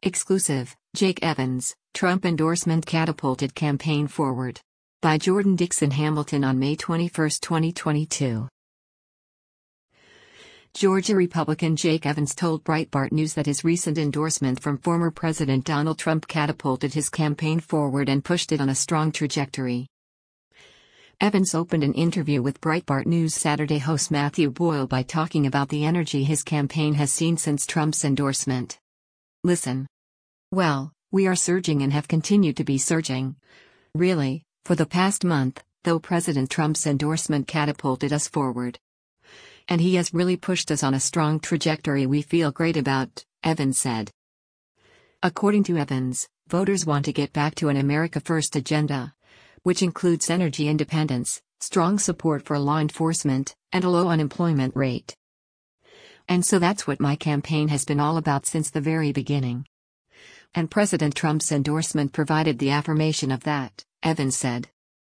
Exclusive, Jake Evans, Trump endorsement catapulted campaign forward. By Jordan Dixon Hamilton on May 21, 2022. Georgia Republican Jake Evans told Breitbart News that his recent endorsement from former President Donald Trump catapulted his campaign forward and pushed it on a strong trajectory. Evans opened an interview with Breitbart News Saturday host Matthew Boyle by talking about the energy his campaign has seen since Trump's endorsement. Listen. Well, we are surging and have continued to be surging. Really, for the past month, though President Trump's endorsement catapulted us forward. And he has really pushed us on a strong trajectory we feel great about, Evans said. According to Evans, voters want to get back to an America First agenda, which includes energy independence, strong support for law enforcement, and a low unemployment rate. And so that's what my campaign has been all about since the very beginning. And President Trump's endorsement provided the affirmation of that, Evans said.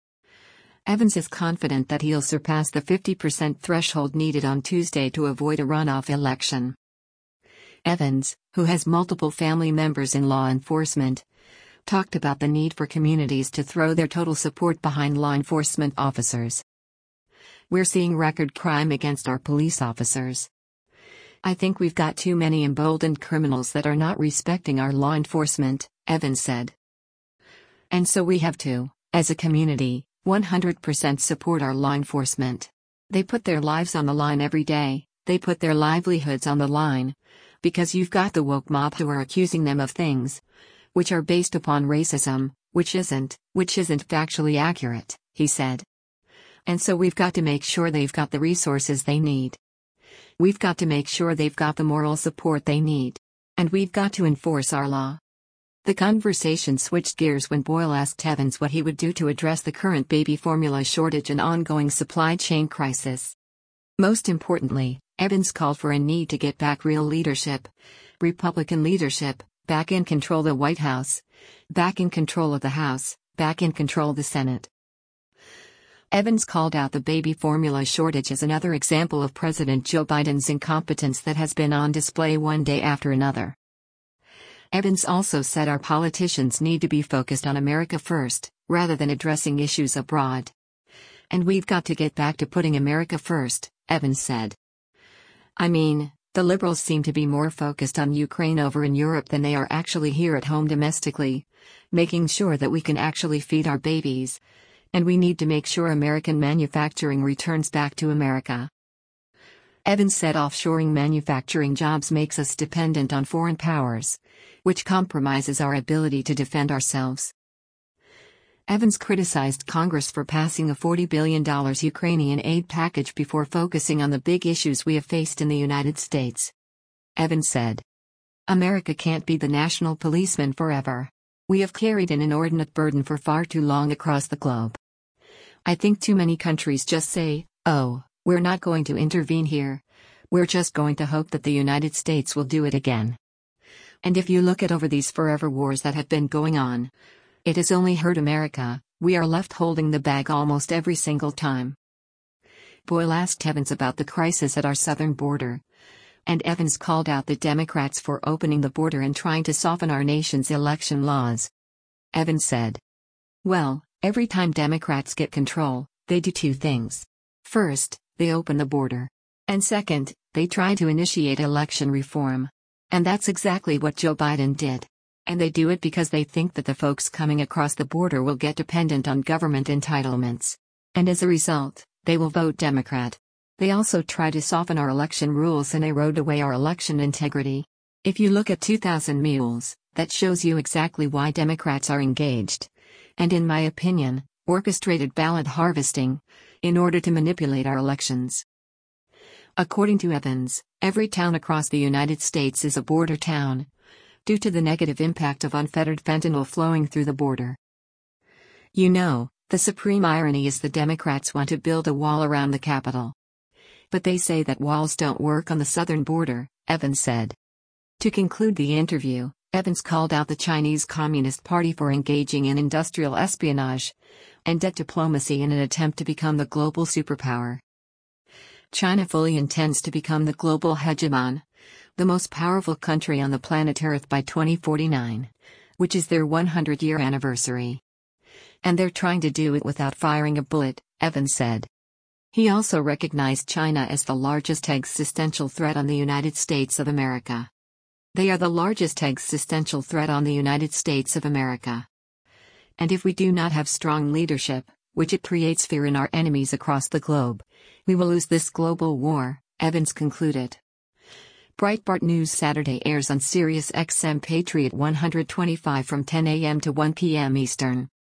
Evans is confident that he'll surpass the 50% threshold needed on Tuesday to avoid a runoff election. Evans, who has multiple family members in law enforcement, talked about the need for communities to throw their total support behind law enforcement officers. We're seeing record crime against our police officers. I think we've got too many emboldened criminals that are not respecting our law enforcement, Evans said. And so we have to, as a community, 100% support our law enforcement. They put their lives on the line every day, they put their livelihoods on the line. Because you've got the woke mob who are accusing them of things which are based upon racism, which isn't factually accurate, he said. And so we've got to make sure they've got the resources they need. We've got to make sure they've got the moral support they need. And we've got to enforce our law. The conversation switched gears when Boyle asked Evans what he would do to address the current baby formula shortage and ongoing supply chain crisis. Most importantly, Evans called for a need to get back real leadership, Republican leadership, back in control of the White House, back in control of the House, back in control of the Senate. Evans called out the baby formula shortage as another example of President Joe Biden's incompetence that has been on display one day after another. Evans also said our politicians need to be focused on America first, rather than addressing issues abroad. And we've got to get back to putting America first, Evans said. I mean, the liberals seem to be more focused on Ukraine over in Europe than they are actually here at home domestically, making sure that we can actually feed our babies. And we need to make sure American manufacturing returns back to America. Evans said offshoring manufacturing jobs makes us dependent on foreign powers, which compromises our ability to defend ourselves. Evans criticized Congress for passing a $40 billion Ukrainian aid package before focusing on the big issues we have faced in the United States. Evans said, America can't be the national policeman forever. We have carried an inordinate burden for far too long across the globe. I think too many countries just say, oh, we're not going to intervene here. We're just going to hope that the United States will do it again. And if you look at over these forever wars that have been going on, it has only hurt America. We are left holding the bag almost every single time. Boyle asked Evans about the crisis at our southern border. And Evans called out the Democrats for opening the border and trying to soften our nation's election laws. Evans said, well, every time Democrats get control, they do two things. First, they open the border. And second, they try to initiate election reform. And that's exactly what Joe Biden did. And they do it because they think that the folks coming across the border will get dependent on government entitlements. And as a result, they will vote Democrat. They also try to soften our election rules and erode away our election integrity. If you look at 2000 Mules, that shows you exactly why Democrats are engaged. And in my opinion, orchestrated ballot harvesting, in order to manipulate our elections. According to Evans, every town across the United States is a border town, due to the negative impact of unfettered fentanyl flowing through the border. You know, the supreme irony is the Democrats want to build a wall around the Capitol. But they say that walls don't work on the southern border, Evans said. To conclude the interview, Evans called out the Chinese Communist Party for engaging in industrial espionage and debt diplomacy in an attempt to become the global superpower. China fully intends to become the global hegemon, the most powerful country on the planet Earth by 2049, which is their 100-year anniversary. And they're trying to do it without firing a bullet, Evans said. He also recognized China as the largest existential threat on the United States of America. They are the largest existential threat on the United States of America. And if we do not have strong leadership, which it creates fear in our enemies across the globe, we will lose this global war, Evans concluded. Breitbart News Saturday airs on Sirius XM Patriot 125 from 10 a.m. to 1 p.m. Eastern.